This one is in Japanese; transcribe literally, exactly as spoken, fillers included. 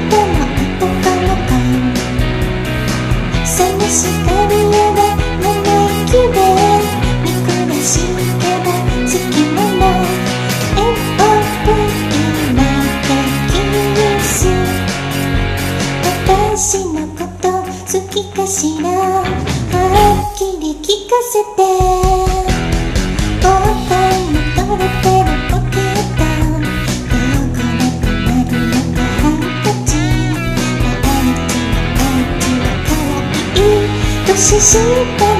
たの後からか寂しがり屋で生意気で見下してば好きなの エムオーブイ なんて気にす私のこと好きかしらはっきり聞かせて後悔の取れてるポケット汚れてなるよかハンカチ愛知は愛知は可愛い年下